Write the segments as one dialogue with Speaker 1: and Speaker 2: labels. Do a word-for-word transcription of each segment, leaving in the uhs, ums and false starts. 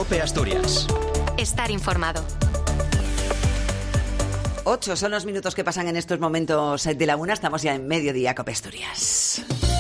Speaker 1: COPE Asturias.
Speaker 2: Estar informado.
Speaker 3: Ocho son los minutos que pasan en estos momentos de la una. Estamos ya en Mediodía COPE Asturias.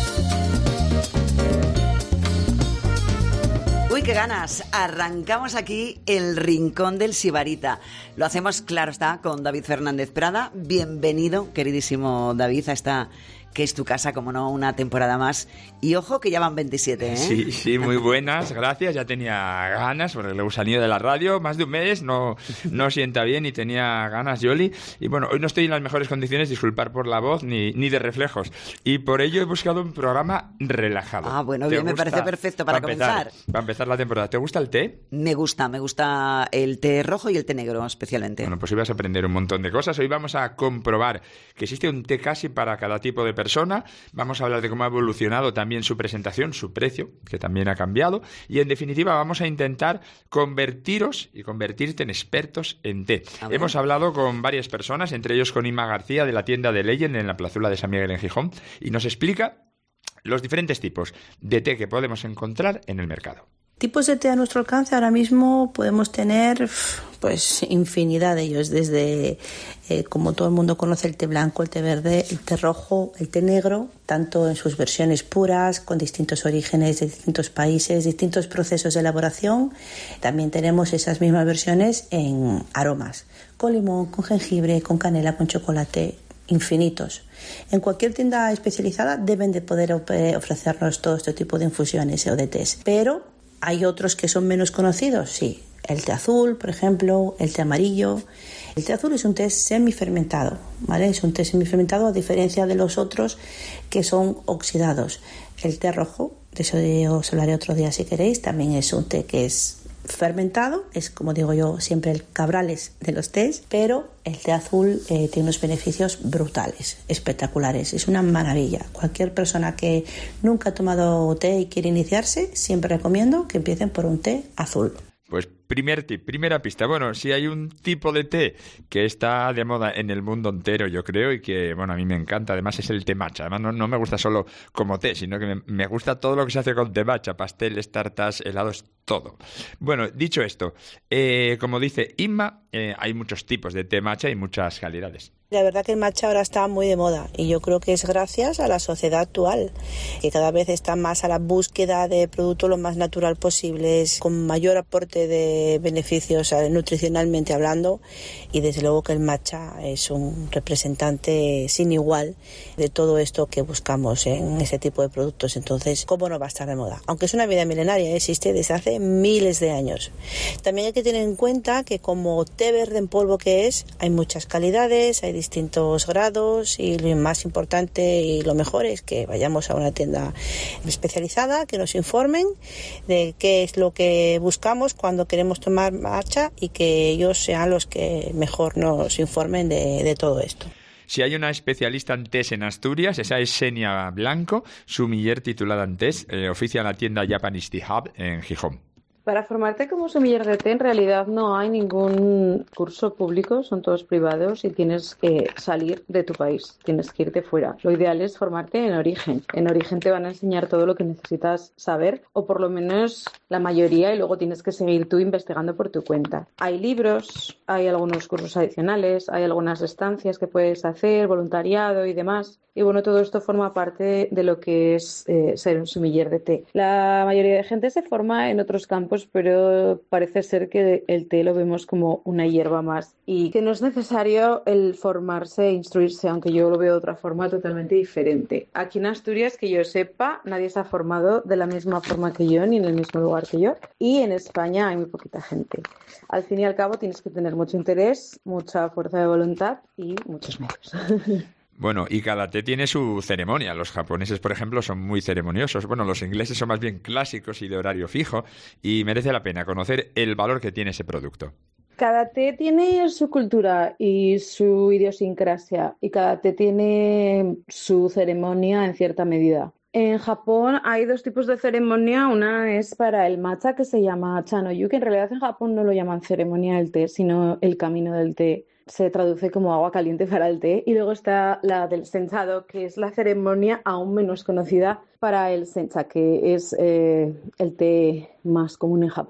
Speaker 3: Uy, qué ganas. Arrancamos aquí el Rincón del Sibarita. Lo hacemos, claro está, con David Fernández Prada. Bienvenido, queridísimo David, a esta que es tu casa, como no, una temporada más. Y ojo que ya van veintisiete, ¿eh?
Speaker 4: Sí, sí, muy buenas, gracias. Ya tenía ganas, porque el gusanillo de la radio, más de un mes, no, no sienta bien y tenía ganas, Yoli. Y bueno, hoy no estoy en las mejores condiciones, disculpar por la voz, ni, ni de reflejos. Y por ello he buscado un programa relajado.
Speaker 3: Ah, bueno, bien, me parece perfecto para, para comenzar.
Speaker 4: Empezar, para empezar la temporada. ¿Te gusta el té?
Speaker 3: Me gusta, me gusta el té rojo y el té negro especialmente.
Speaker 4: Bueno, pues hoy vas a aprender un montón de cosas. Hoy vamos a comprobar que existe un té casi para cada tipo de persona. Vamos a hablar de cómo ha evolucionado también su presentación, su precio, que también ha cambiado. Y en definitiva vamos a intentar convertiros y convertirte en expertos en té. Hemos hablado con varias personas, entre ellos con Inma García de la tienda de Legend en la plazuela de San Miguel en Gijón, y nos explica los diferentes tipos de té que podemos encontrar en el mercado.
Speaker 5: Tipos de té a nuestro alcance ahora mismo podemos tener pues infinidad de ellos, desde eh, como todo el mundo conoce el té blanco, el té verde, el té rojo, el té negro, tanto en sus versiones puras, con distintos orígenes de distintos países, distintos procesos de elaboración. También tenemos esas mismas versiones en aromas, con limón, con jengibre, con canela, con chocolate, infinitos. En cualquier tienda especializada deben de poder ofrecernos todo este tipo de infusiones o de tés, pero hay otros que son menos conocidos, sí. El té azul, por ejemplo, el té amarillo. El té azul es un té semifermentado, ¿vale? Es un té semifermentado a diferencia de los otros que son oxidados. El té rojo, de eso os hablaré otro día si queréis, también es un té que es fermentado, es como digo yo siempre el Cabrales de los tés, pero el té azul eh, tiene unos beneficios brutales, espectaculares, es una maravilla. Cualquier persona que nunca ha tomado té y quiere iniciarse, siempre recomiendo que empiecen por un té azul.
Speaker 4: Pues primer tip, primera pista. Bueno, si hay un tipo de té que está de moda en el mundo entero, yo creo, y que, bueno, a mí me encanta, además es el té matcha. Además no, no me gusta solo como té, sino que me, me gusta todo lo que se hace con té matcha, pasteles, tartas, helados, todo. Bueno, dicho esto, eh, como dice Inma, eh, hay muchos tipos de té matcha y muchas calidades.
Speaker 5: La verdad que el matcha ahora está muy de moda y yo creo que es gracias a la sociedad actual, que cada vez está más a la búsqueda de productos lo más natural posibles, con mayor aporte de beneficios nutricionalmente hablando, y desde luego que el matcha es un representante sin igual de todo esto que buscamos en este tipo de productos. Entonces, ¿cómo no va a estar de moda? Aunque es una vida milenaria, existe desde hace miles de años. También hay que tener en cuenta que como té verde en polvo que es, hay muchas calidades, hay distintos grados, y lo más importante y lo mejor es que vayamos a una tienda especializada, que nos informen de qué es lo que buscamos cuando queremos tomar matcha y que ellos sean los que mejor nos informen de, de todo esto.
Speaker 4: Si hay una especialista en tés en Asturias, esa es Xenia Blanco, sumiller titulada en tés, eh, oficia en la tienda Japanese Tea Hub en Gijón.
Speaker 6: Para formarte como sommelier de té, en realidad no hay ningún curso público, son todos privados y tienes que salir de tu país, tienes que irte fuera. Lo ideal es formarte en Origen. En Origen te van a enseñar todo lo que necesitas saber, o por lo menos la mayoría, y luego tienes que seguir tú investigando por tu cuenta. Hay libros, hay algunos cursos adicionales, hay algunas estancias que puedes hacer, voluntariado y demás. Y bueno, todo esto forma parte de lo que es eh, ser un sommelier de té. La mayoría de gente se forma en otros campos, pero parece ser que el té lo vemos como una hierba más y que no es necesario el formarse e instruirse, aunque yo lo veo de otra forma totalmente diferente. Aquí en Asturias, que yo sepa, nadie se ha formado de la misma forma que yo ni en el mismo lugar que yo, y en España hay muy poquita gente. Al fin y al cabo tienes que tener mucho interés, mucha fuerza de voluntad y muchos medios.
Speaker 4: Bueno, y cada té tiene su ceremonia. Los japoneses, por ejemplo, son muy ceremoniosos. Bueno, los ingleses son más bien clásicos y de horario fijo, y merece la pena conocer el valor que tiene ese producto.
Speaker 6: Cada té tiene su cultura y su idiosincrasia, y cada té tiene su ceremonia en cierta medida. En Japón hay dos tipos de ceremonia. Una es para el matcha, que se llama Chanoyu, que en realidad en Japón no lo llaman ceremonia del té, sino el camino del té. Se traduce como agua caliente para el té. Y luego está la del senchado, que es la ceremonia aún menos conocida para el sencha, que es eh, el té más común en Japón.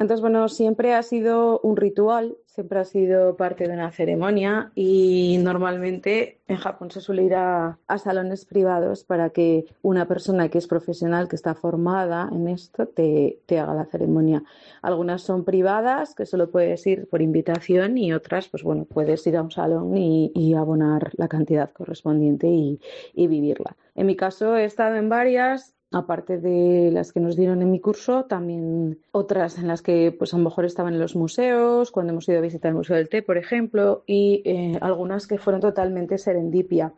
Speaker 6: Entonces, bueno, siempre ha sido un ritual, siempre ha sido parte de una ceremonia y normalmente en Japón se suele ir a, a salones privados para que una persona que es profesional, que está formada en esto, te, te haga la ceremonia. Algunas son privadas, que solo puedes ir por invitación, y otras, pues bueno, puedes ir a un salón y, y abonar la cantidad correspondiente y, y vivirla. En mi caso he estado en varias. Aparte de las que nos dieron en mi curso, también otras en las que pues a lo mejor estaban en los museos, cuando hemos ido a visitar el Museo del Té, por ejemplo, y eh, algunas que fueron totalmente serendipia.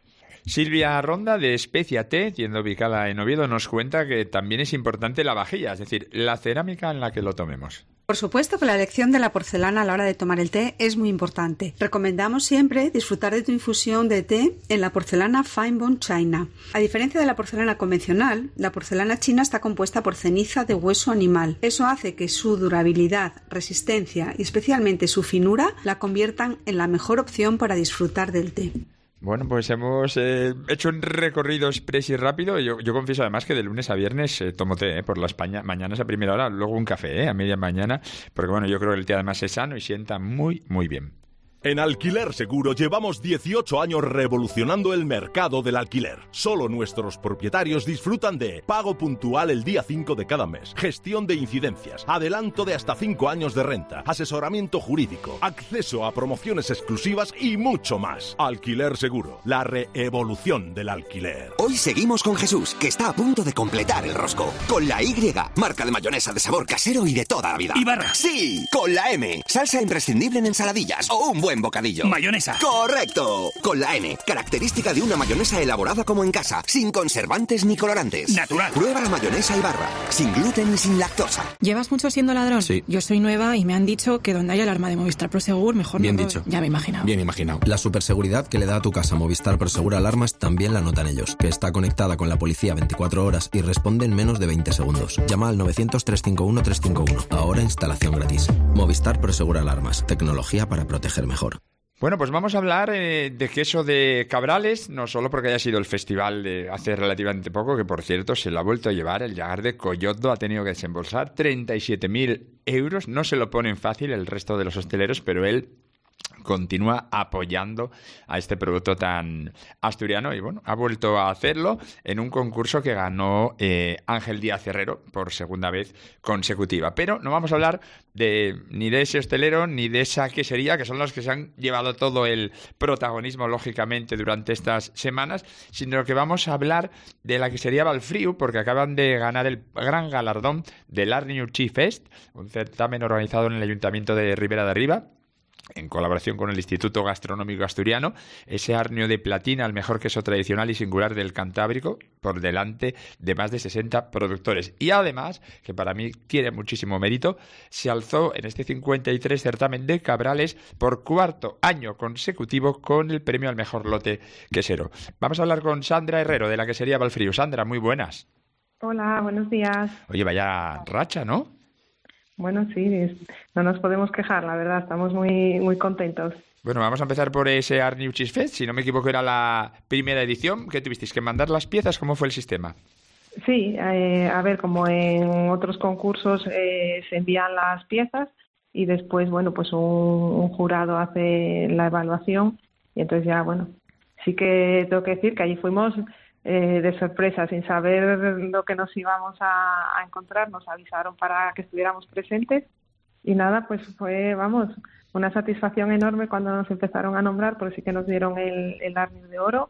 Speaker 4: Silvia Ronda, de Especia Té, tienda ubicada en Oviedo, nos cuenta que también es importante la vajilla, es decir, la cerámica en la que lo tomemos.
Speaker 1: Por supuesto que la elección de la porcelana a la hora de tomar el té es muy importante. Recomendamos siempre disfrutar de tu infusión de té en la porcelana Fine Bone China. A diferencia de la porcelana convencional, la porcelana china está compuesta por ceniza de hueso animal. Eso hace que su durabilidad, resistencia y especialmente su finura la conviertan en la mejor opción para disfrutar del té.
Speaker 4: Bueno, pues hemos eh, hecho un recorrido express y rápido. Yo, yo confieso además que de lunes a viernes eh, tomo té eh, por las paña- mañanas a primera hora, luego un café eh, a media mañana, porque bueno, yo creo que el té además es sano y sienta muy, muy bien.
Speaker 2: En Alquiler Seguro llevamos dieciocho años revolucionando el mercado del alquiler. Solo nuestros propietarios disfrutan de pago puntual el día cinco de cada mes, gestión de incidencias, adelanto de hasta cinco años de renta, asesoramiento jurídico, acceso a promociones exclusivas y mucho más. Alquiler Seguro, la reevolución del alquiler.
Speaker 7: Hoy seguimos con Jesús, que está a punto de completar el rosco. Con la Y, marca de mayonesa de sabor casero y de toda la vida.
Speaker 8: ¿Y barra?
Speaker 7: Sí, con la M, salsa imprescindible en ensaladillas o un buen bocadillo.
Speaker 8: Mayonesa.
Speaker 7: ¡Correcto! Con la N, característica de una mayonesa elaborada como en casa, sin conservantes ni colorantes.
Speaker 8: Natural.
Speaker 7: Prueba la mayonesa y barra, sin gluten y sin lactosa.
Speaker 9: ¿Llevas mucho siendo ladrón?
Speaker 10: Sí.
Speaker 9: Yo soy nueva y me han dicho que donde haya alarma de Movistar Prosegur, mejor
Speaker 10: Bien
Speaker 9: no.
Speaker 10: dicho.
Speaker 9: Ya me he imaginado.
Speaker 10: Bien imaginado. La superseguridad que le da a tu casa Movistar Prosegur Alarmas también la notan ellos, que está conectada con la policía veinticuatro horas y responde en menos de veinte segundos. Llama al novecientos, trescientos cincuenta y uno, trescientos cincuenta y uno. Ahora instalación gratis. Movistar Prosegur Alarmas. Tecnología para proteger mejor.
Speaker 4: Bueno, pues vamos a hablar eh, de queso de Cabrales, no solo porque haya sido el festival de hace relativamente poco, que por cierto se lo ha vuelto a llevar el Llagar de Collotdo, ha tenido que desembolsar treinta y siete mil euros, no se lo ponen fácil el resto de los hosteleros, pero él continúa apoyando a este producto tan asturiano y bueno, ha vuelto a hacerlo en un concurso que ganó eh, Ángel Díaz Herrero por segunda vez consecutiva. Pero no vamos a hablar de ni de ese hostelero ni de esa quesería, que son los que se han llevado todo el protagonismo lógicamente durante estas semanas, sino que vamos a hablar de la quesería Valfriu, porque acaban de ganar el gran galardón del Arniu Chi Fest, un certamen organizado en el Ayuntamiento de Ribera de Arriba, en colaboración con el Instituto Gastronómico Asturiano, ese Arnio de Platina, el mejor queso tradicional y singular del Cantábrico, por delante de más de sesenta productores. Y además, que para mí tiene muchísimo mérito, se alzó en este cincuenta y tres certamen de Cabrales por cuarto año consecutivo con el premio al mejor lote quesero. Vamos a hablar con Sandra Herrero, de la quesería Valfriu. Sandra, muy buenas.
Speaker 11: Hola, buenos días.
Speaker 4: Oye, vaya racha, ¿no?
Speaker 11: Bueno, sí, no nos podemos quejar, la verdad, estamos muy muy contentos.
Speaker 4: Bueno, vamos a empezar por ese Arniu Cheese Fest, si no me equivoco era la primera edición, ¿qué tuvisteis que mandar las piezas? ¿Cómo fue el sistema?
Speaker 11: Sí, eh, a ver, como en otros concursos eh, se envían las piezas y después, bueno, pues un, un jurado hace la evaluación y entonces ya, bueno, sí que tengo que decir que allí fuimos Eh, de sorpresa, sin saber lo que nos íbamos a, a encontrar, nos avisaron para que estuviéramos presentes y nada, pues fue, vamos, una satisfacción enorme cuando nos empezaron a nombrar, porque sí que nos dieron el, el Arnio de oro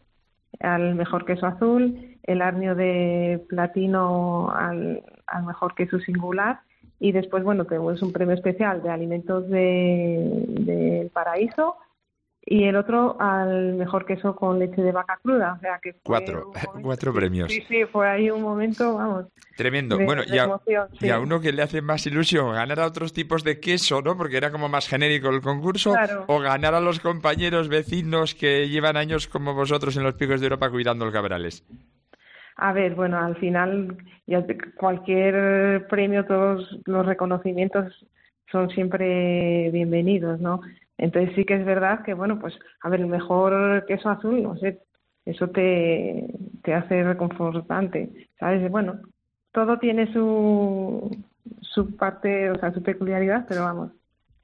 Speaker 11: al mejor queso azul, el Arnio de platino al, al mejor queso singular y después, bueno, tenemos un premio especial de alimentos de, de Paraíso y el otro al mejor queso con leche de vaca cruda, o sea que fue
Speaker 4: cuatro, cuatro premios.
Speaker 11: Sí, sí, fue ahí un momento, vamos.
Speaker 4: Tremendo.
Speaker 11: De,
Speaker 4: bueno,
Speaker 11: de
Speaker 4: y, a,
Speaker 11: emoción, sí.
Speaker 4: y a uno que le hace más ilusión ganar a otros tipos de queso, ¿no? Porque era como más genérico el concurso,
Speaker 11: claro. O
Speaker 4: ganar a los compañeros vecinos que llevan años como vosotros en los picos de Europa cuidando el Cabrales.
Speaker 11: A ver, bueno, al final ya cualquier premio, todos los reconocimientos son siempre bienvenidos, ¿no? Entonces sí que es verdad que, bueno, pues, a ver, el mejor queso azul, no sé, eso te, te hace reconfortante, ¿sabes? Bueno, todo tiene su, su parte, o sea, su peculiaridad, pero vamos,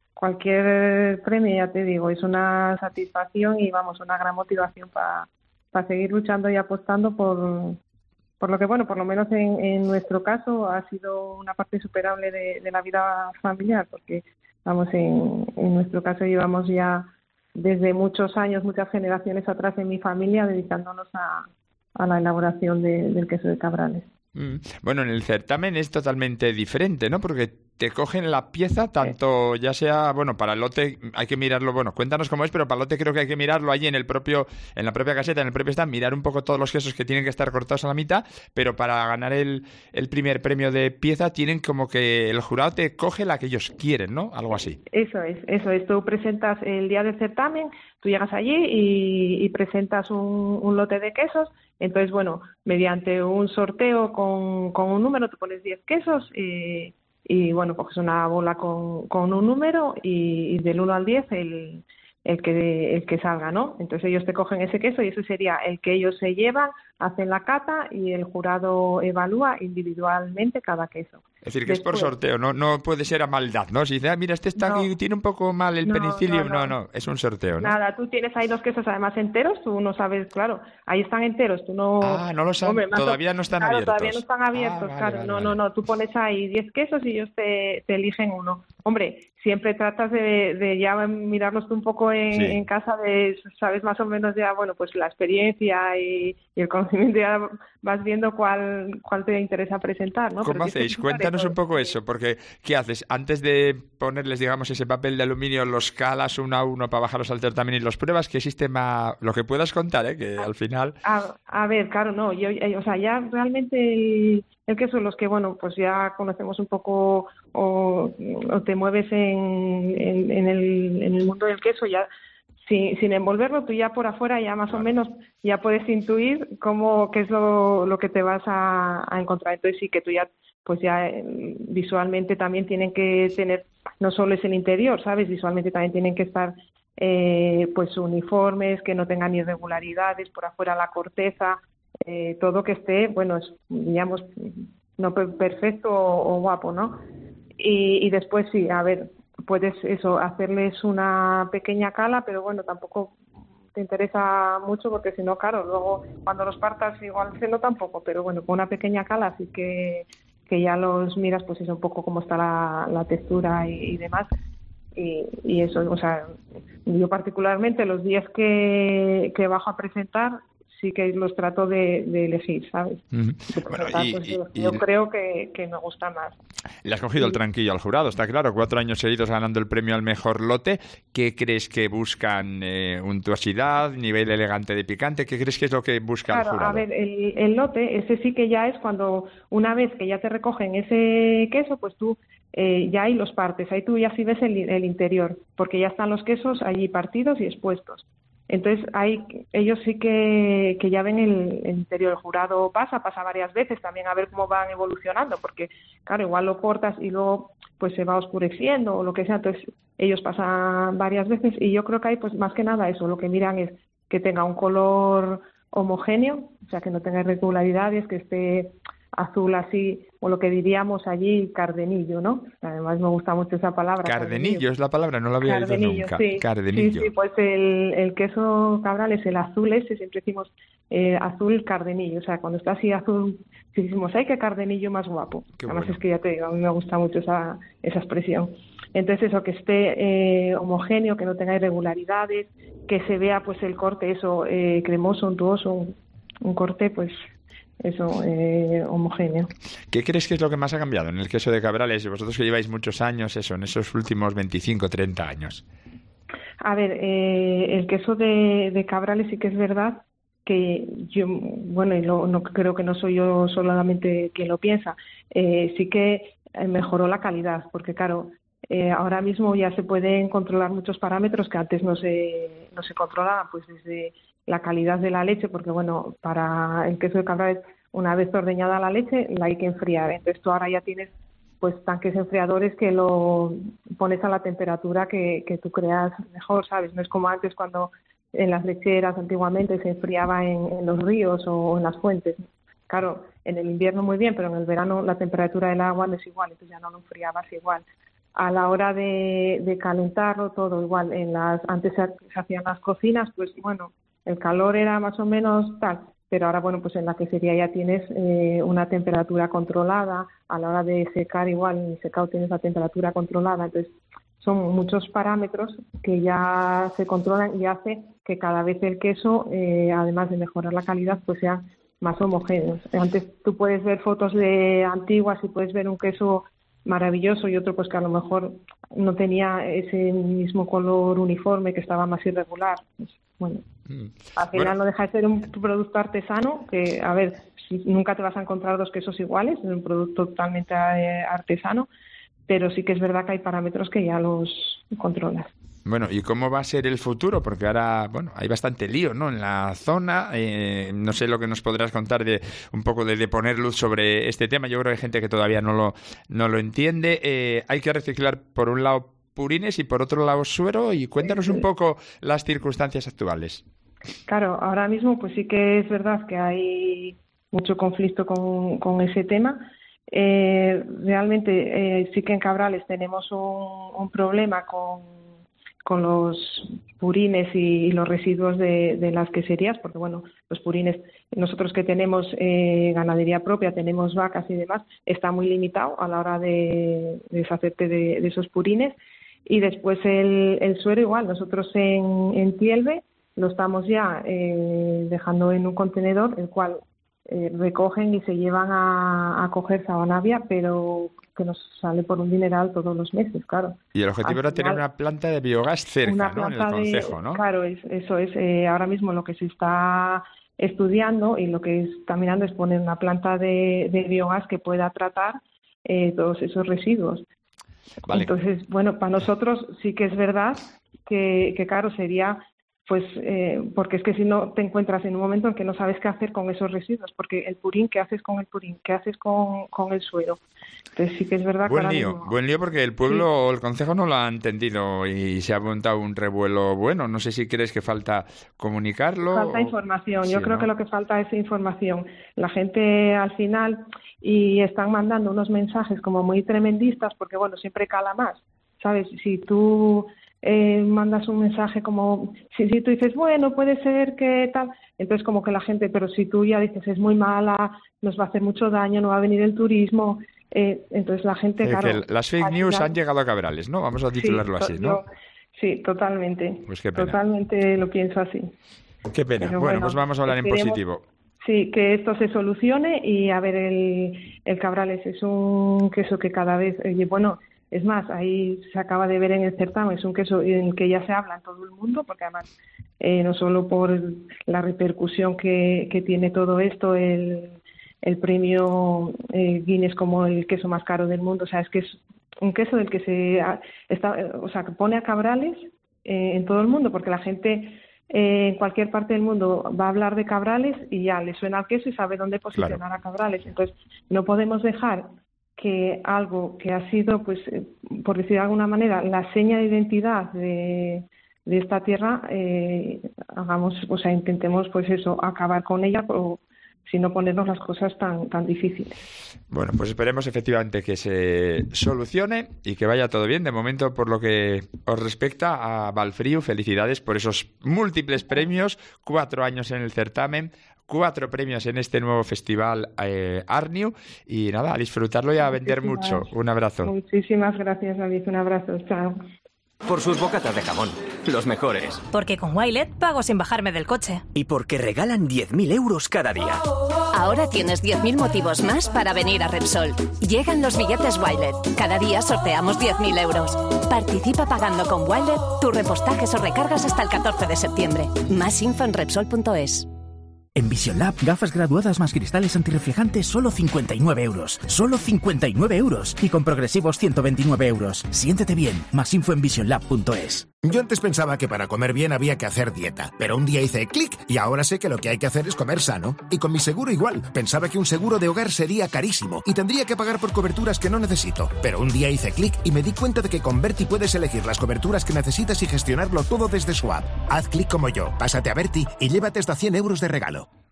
Speaker 11: cualquier premio, ya te digo, es una satisfacción y vamos, una gran motivación para para seguir luchando y apostando por, por lo que, bueno, por lo menos en, en nuestro caso ha sido una parte insuperable de, de la vida familiar, porque, vamos, en, en nuestro caso llevamos ya desde muchos años, muchas generaciones atrás en mi familia dedicándonos a, a la elaboración de, del queso de Cabrales.
Speaker 4: Bueno, en el certamen es totalmente diferente, ¿no? Porque te cogen la pieza tanto, ya sea, bueno, para el lote hay que mirarlo, bueno, cuéntanos cómo es, pero para el lote creo que hay que mirarlo allí en el propio, en la propia caseta, en el propio stand, mirar un poco todos los quesos que tienen que estar cortados a la mitad, pero para ganar el, el primer premio de pieza tienen como que el jurado te coge la que ellos quieren, ¿no? Algo así.
Speaker 11: Eso es, eso es. Tú presentas el día del certamen, tú llegas allí y, y presentas un, un lote de quesos. Entonces, bueno, mediante un sorteo con, con un número, tú pones diez quesos y, y bueno, coges una bola con, con un número y, y del uno al diez el, el, que, el que salga, ¿no? Entonces ellos te cogen ese queso y ese sería el que ellos se llevan, hacen la cata y el jurado evalúa individualmente cada queso.
Speaker 4: Es decir, que
Speaker 11: Después,
Speaker 4: es por sorteo, no no puede ser a maldad, ¿no? Si dice, ah, mira, este está
Speaker 11: no,
Speaker 4: aquí, tiene un poco mal el
Speaker 11: no,
Speaker 4: penicillium, no,
Speaker 11: no,
Speaker 4: no, no, es un sorteo, ¿no?
Speaker 11: Nada, tú tienes ahí los quesos además enteros, tú no sabes, claro, ahí están enteros, tú no...
Speaker 4: Ah, no los han,
Speaker 11: hombre,
Speaker 4: todavía no están
Speaker 11: claro,
Speaker 4: abiertos.
Speaker 11: todavía no están abiertos,
Speaker 4: ah, vale,
Speaker 11: claro,
Speaker 4: vale,
Speaker 11: no,
Speaker 4: vale.
Speaker 11: no, no, tú pones ahí diez quesos y ellos te, te eligen uno. Hombre, siempre tratas de, de ya mirarlos tú un poco en,
Speaker 4: Sí.
Speaker 11: en casa, de, sabes más o menos ya, bueno, pues la experiencia y, y el conocimiento, ya vas viendo cuál, cuál te interesa presentar, ¿no?
Speaker 4: ¿Cómo
Speaker 11: Pero
Speaker 4: hacéis?
Speaker 11: sí,
Speaker 4: Cuéntanos un poco
Speaker 11: sí.
Speaker 4: eso, porque ¿qué haces? Antes de ponerles, digamos, ese papel de aluminio, los calas uno a uno para bajarlos al certamen y los pruebas, ¿qué sistema? Lo que puedas contar, ¿eh? Que al final...
Speaker 11: A, a ver, claro, no, yo, eh, o sea, ya realmente el, el queso, los que, bueno, pues ya conocemos un poco o, o te mueves en, en, en, el, en el mundo del queso, ya sin, sin envolverlo, tú ya por afuera ya más o menos ya puedes intuir cómo, qué es lo, lo que te vas a, a encontrar. Entonces sí que tú ya, pues ya eh, visualmente también tienen que tener, no solo es el interior, ¿sabes? Visualmente también tienen que estar eh, pues uniformes, que no tengan irregularidades, por afuera la corteza, eh, todo que esté, bueno, es, digamos, no perfecto o, o guapo, ¿no? Y, y después sí, a ver, puedes eso, hacerles una pequeña cala, pero bueno, tampoco te interesa mucho porque si no, claro, luego cuando los partas igual se nota un poco, pero bueno, con una pequeña cala así que, que ya los miras, pues es un poco cómo está la, la textura y, y demás. Y, y eso, o sea, yo particularmente los días que, que bajo a presentar sí que los trato de, de elegir, ¿sabes?
Speaker 4: Uh-huh.
Speaker 11: De
Speaker 4: Bueno,
Speaker 11: presentar,
Speaker 4: y,
Speaker 11: pues,
Speaker 4: y,
Speaker 11: yo,
Speaker 4: y...
Speaker 11: yo creo que, que me gusta más.
Speaker 4: Le has cogido el tranquillo al jurado, está claro, cuatro años seguidos ganando el premio al mejor lote. ¿Qué crees que buscan? Eh, ¿Untuosidad, nivel elegante de picante? ¿Qué crees que es lo que busca
Speaker 11: Claro,
Speaker 4: el jurado?
Speaker 11: a ver, el, el lote, ese sí que ya es cuando una vez que ya te recogen ese queso, pues tú eh, ya ahí los partes, ahí tú ya sí ves el, el interior, porque ya están los quesos allí partidos y expuestos. Entonces, ahí ellos sí que, que ya ven el, el interior. El jurado pasa, pasa varias veces también a ver cómo van evolucionando, porque, claro, igual lo cortas y luego pues se va oscureciendo o lo que sea. Entonces, ellos pasan varias veces y yo creo que ahí, pues más que nada eso, lo que miran es que tenga un color homogéneo, o sea, que no tenga irregularidades, que esté azul así, o lo que diríamos allí, cardenillo, ¿no? Además me gusta mucho esa palabra.
Speaker 4: Cardenillo,
Speaker 11: cardenillo.
Speaker 4: es la palabra, no la había oído nunca.
Speaker 11: Sí.
Speaker 4: Cardenillo.
Speaker 11: Sí, sí, pues el, el queso Cabral es el azul ese, siempre decimos eh, azul cardenillo, o sea, cuando está así azul, si decimos, ¡ay, qué cardenillo más guapo!
Speaker 4: Qué
Speaker 11: Además
Speaker 4: bueno.
Speaker 11: es que ya te digo, a mí me gusta mucho esa, esa expresión. Entonces eso, que esté eh, homogéneo, que no tenga irregularidades, que se vea pues el corte, eso, eh, cremoso, untuoso, un, un corte pues... eso, eh, homogéneo.
Speaker 4: ¿Qué crees que es lo que más ha cambiado en el queso de Cabrales? Vosotros que lleváis muchos años, eso, en esos últimos veinticinco, treinta años.
Speaker 11: A ver, eh, el queso de, de Cabrales sí que es verdad que yo, bueno, y lo, no creo que no soy yo solamente quien lo piensa, eh, sí que mejoró la calidad, porque claro, eh, ahora mismo ya se pueden controlar muchos parámetros que antes no se, no se controlaban, pues desde la calidad de la leche, porque bueno, para el queso de Cabrales, una vez ordeñada la leche, la hay que enfriar. Entonces tú ahora ya tienes pues tanques enfriadores que lo pones a la temperatura que, que tú creas mejor, ¿sabes? No es como antes cuando en las lecheras antiguamente se enfriaba en, en los ríos o en las fuentes. Claro, en el invierno muy bien, pero en el verano la temperatura del agua no es igual, entonces ya no lo enfriabas igual. A la hora de, de calentarlo todo igual, en las antes se, se hacían las cocinas, pues bueno, el calor era más o menos tal, pero ahora bueno, pues en la quesería ya tienes eh, una temperatura controlada, a la hora de secar igual, en el secado tienes la temperatura controlada, entonces son muchos parámetros que ya se controlan y hace que cada vez el queso, eh, además de mejorar la calidad, pues sea más homogéneos. Antes tú puedes ver fotos de antiguas y puedes ver un queso maravilloso y otro pues que a lo mejor no tenía ese mismo color uniforme, que estaba más irregular. Pues, bueno, mm. al final bueno. no deja de ser un producto artesano que, a ver, si nunca te vas a encontrar dos quesos iguales, es un producto totalmente eh, artesano, pero sí que es verdad que hay parámetros que ya los controlas.
Speaker 4: Bueno, ¿y cómo va a ser el futuro? Porque ahora, bueno, hay bastante lío, ¿no?, en la zona. Eh, no sé lo que nos podrás contar de un poco de, de poner luz sobre este tema. Yo creo que hay gente que todavía no lo, no lo entiende. Eh, hay que reciclar, por un lado, purines y por otro lado, suero. Y cuéntanos un poco las circunstancias actuales.
Speaker 11: Claro, ahora mismo pues sí que es verdad que hay mucho conflicto con, con ese tema. Eh, realmente eh, sí que en Cabrales tenemos un, un problema con con los purines y, y los residuos de, de las queserías, porque bueno, los purines, nosotros que tenemos eh, ganadería propia, tenemos vacas y demás, está muy limitado a la hora de, de deshacerte de, de esos purines. Y después el, el suero igual, nosotros en, en Tielve lo estamos ya eh, dejando en un contenedor, el cual eh, recogen y se llevan a, a coger Sabanavia, pero que nos sale por un dineral todos los meses, claro.
Speaker 4: Y el objetivo Al era final, tener una planta de biogás cerca, ¿no?, en el concejo, ¿no?
Speaker 11: Claro, es, eso es eh, ahora mismo lo que se está estudiando y lo que está mirando es poner una planta de, de biogás que pueda tratar eh, todos esos residuos. Vale. Entonces, bueno, para nosotros sí que es verdad que, que claro, sería... Pues eh, porque es que si no te encuentras en un momento en que no sabes qué hacer con esos residuos, porque el purín, ¿qué haces con el purín? ¿Qué haces con, con el suero? Entonces sí que es verdad
Speaker 4: buen
Speaker 11: que...
Speaker 4: lío,
Speaker 11: mismo...
Speaker 4: buen lío porque el pueblo o sí. el concejo no lo ha entendido y se ha montado un revuelo bueno. No sé si crees que falta comunicarlo.
Speaker 11: Falta
Speaker 4: o...
Speaker 11: información,
Speaker 4: sí,
Speaker 11: yo creo
Speaker 4: ¿no?
Speaker 11: que lo que falta es información. La gente al final, y están mandando unos mensajes como muy tremendistas, porque bueno, siempre cala más, ¿sabes? Si tú... Eh, mandas un mensaje como si, si tú dices bueno puede ser que tal, entonces como que la gente, pero si tú ya dices es muy mala, nos va a hacer mucho daño, no va a venir el turismo, eh, entonces la gente
Speaker 4: es
Speaker 11: claro,
Speaker 4: que las fake news final... han llegado a Cabrales, ¿no? Vamos a titularlo
Speaker 11: sí,
Speaker 4: así, ¿no?
Speaker 11: Yo, sí, totalmente,
Speaker 4: pues qué pena.
Speaker 11: Totalmente lo pienso así.
Speaker 4: Qué pena. Bueno, bueno, pues vamos a hablar en positivo.
Speaker 11: Sí, que esto se solucione y a ver, el, el Cabrales es un queso que cada vez, oye, bueno, es más, ahí se acaba de ver en el certamen, es un queso en el que ya se habla en todo el mundo, porque además eh, no solo por la repercusión que, que tiene todo esto, el, el premio eh, Guinness como el queso más caro del mundo, o sea, es que es un queso del que se está, o sea, que pone a Cabrales eh, en todo el mundo, porque la gente eh, en cualquier parte del mundo va a hablar de Cabrales y ya le suena al queso y sabe dónde posicionar claro. a Cabrales. Entonces, no podemos dejar que algo que ha sido, pues, por decir de alguna manera, la seña de identidad de, de esta tierra, eh, hagamos, o sea, intentemos, pues eso, acabar con ella, o si no ponernos las cosas tan, tan difíciles.
Speaker 4: Bueno, pues esperemos efectivamente que se solucione y que vaya todo bien. De momento, por lo que os respecta a Valfriu, felicidades por esos múltiples premios, cuatro años en el certamen, cuatro premios en este nuevo festival eh, Arniu y nada, a disfrutarlo y a vender mucho. Un abrazo.
Speaker 11: Muchísimas gracias, David. Un abrazo. Chao.
Speaker 7: Por sus bocatas de jamón, los mejores.
Speaker 8: Porque con Wilet pago sin bajarme del coche.
Speaker 7: Y porque regalan diez mil euros cada día.
Speaker 8: Ahora tienes diez mil motivos más para venir a Repsol. Llegan los billetes Wilet. Cada día sorteamos diez mil euros. Participa pagando con Wilet tus repostajes o recargas hasta el catorce de septiembre. Más info en Repsol punto es.
Speaker 12: En Vision Lab, gafas graduadas más cristales antirreflejantes, solo cincuenta y nueve euros. Solo cincuenta y nueve euros. Y con progresivos ciento veintinueve euros. Siéntete bien. Más info en vision lab punto es.
Speaker 13: Yo antes pensaba que para comer bien había que hacer dieta, pero un día hice clic y ahora sé que lo que hay que hacer es comer sano. Y con mi seguro igual. Pensaba que un seguro de hogar sería carísimo y tendría que pagar por coberturas que no necesito. Pero un día hice clic y me di cuenta de que con Berti puedes elegir las coberturas que necesitas y gestionarlo todo desde su app. Haz clic como yo, pásate a Berti y llévate hasta cien euros de regalo.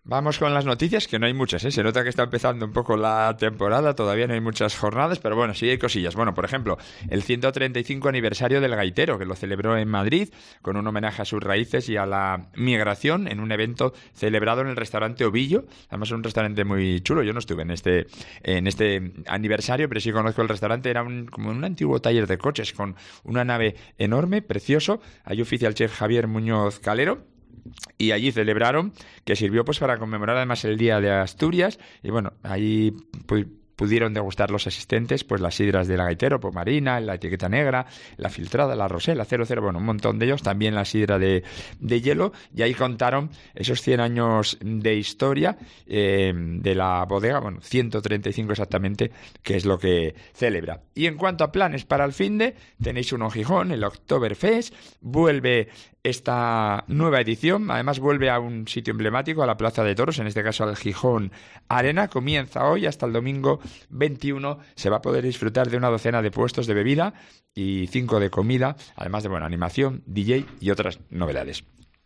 Speaker 4: Vamos con las noticias, que no hay muchas, ¿eh? Se nota que está empezando un poco la temporada, todavía no hay muchas jornadas, pero bueno, sí hay cosillas. Bueno, por ejemplo, el ciento treinta y cinco aniversario del gaitero, que lo celebró en Madrid, con un homenaje a sus raíces y a la migración, en un evento celebrado en el restaurante Ovillo. Además, es un restaurante muy chulo. Yo no estuve en este, en este aniversario, pero sí conozco el restaurante. Era un, como un antiguo taller de coches, con una nave enorme, precioso. Allí oficia el chef Javier Muñoz Calero. Y allí celebraron, que sirvió pues para conmemorar además el Día de Asturias, y bueno, allí pues, pudieron degustar los asistentes pues las sidras del gaitero, Pomarina, la etiqueta negra, la filtrada, la rosé, la cero cero, bueno, un montón de ellos, también la sidra de, de hielo, y ahí contaron esos cien años de historia eh, de la bodega, bueno, ciento treinta y cinco exactamente, que es lo que celebra. Y en cuanto a planes para el finde, tenéis uno en Gijón, el Oktoberfest, vuelve esta nueva edición, además vuelve a un sitio emblemático, a la Plaza de Toros, en este caso al Gijón Arena, comienza hoy hasta el domingo veintiuno, se va a poder disfrutar de una docena de puestos de bebida y cinco de comida, además de buena animación, D J y otras novedades.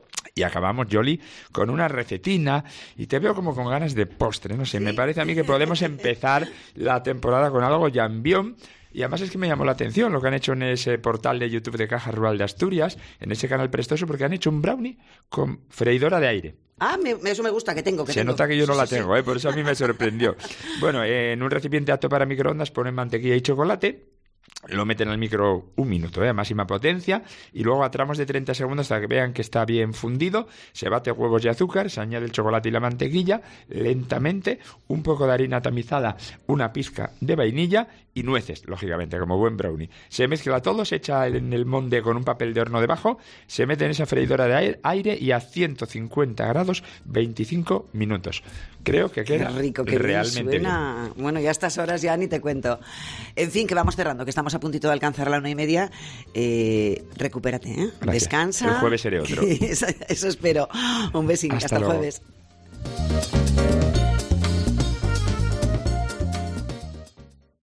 Speaker 4: Y acabamos, Yoli, con una recetina, y te veo como con ganas de postre, no sé, ¿sí? Me parece a mí que podemos empezar la temporada con algo llambión. Y además es que me llamó la atención lo que han hecho en ese portal de YouTube de Caja Rural de Asturias, en ese canal Prestoso, porque han hecho un brownie con freidora de aire.
Speaker 3: Ah, me, eso me gusta, que tengo, que
Speaker 4: Se
Speaker 3: tengo.
Speaker 4: nota que yo no
Speaker 3: sí,
Speaker 4: la
Speaker 3: sí,
Speaker 4: tengo,
Speaker 3: sí.
Speaker 4: ¿eh? Por eso a mí me sorprendió. Bueno, eh, en un recipiente apto para microondas ponen mantequilla y chocolate. Lo meten al micro un minuto, ¿eh? A máxima potencia, y luego a tramos de treinta segundos hasta que vean que está bien fundido. Se bate huevos y azúcar, se añade el chocolate y la mantequilla lentamente, un poco de harina tamizada, una pizca de vainilla y nueces, lógicamente, como buen brownie. Se mezcla todo, se echa en el molde con un papel de horno debajo, se mete en esa freidora de aire y a ciento cincuenta grados veinticinco minutos. Creo que queda
Speaker 3: Qué rico, que
Speaker 4: realmente
Speaker 3: bien suena. Bien. Bueno, ya a estas horas ya ni te cuento. En fin, que vamos cerrando, que estamos a puntito de alcanzar la una y media. Eh, recupérate, ¿eh?
Speaker 4: Gracias.
Speaker 3: Descansa.
Speaker 4: El jueves seré otro.
Speaker 3: Eso, eso espero. Un besín. Hasta,
Speaker 4: Hasta
Speaker 3: el
Speaker 4: luego.
Speaker 3: jueves.